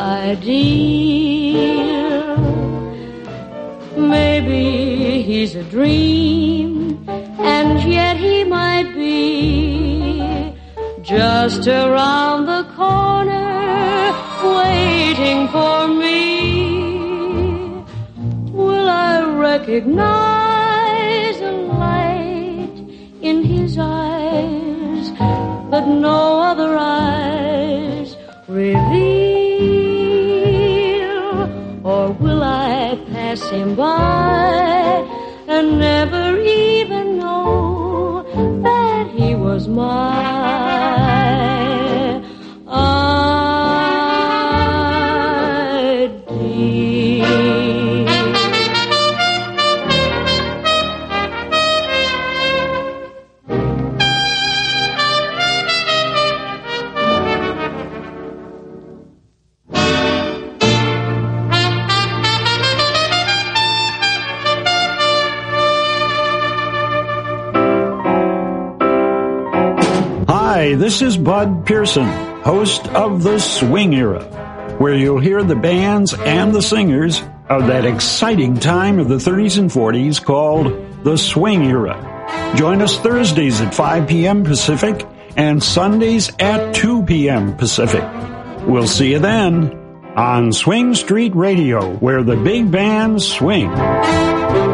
ideal. Maybe he's a dream, and yet he might be just around the corner, waiting for me. Will I recognize a light in his eyes that no other eyes reveal? Or will I pass him by and never even know that he was my This is Bud Pearson, host of The Swing Era, where you'll hear the bands and the singers of that exciting time of the 30s and 40s called The Swing Era. Join us Thursdays at 5 p.m. Pacific and Sundays at 2 p.m. Pacific. We'll see you then on Swing Street Radio, where the big bands swing.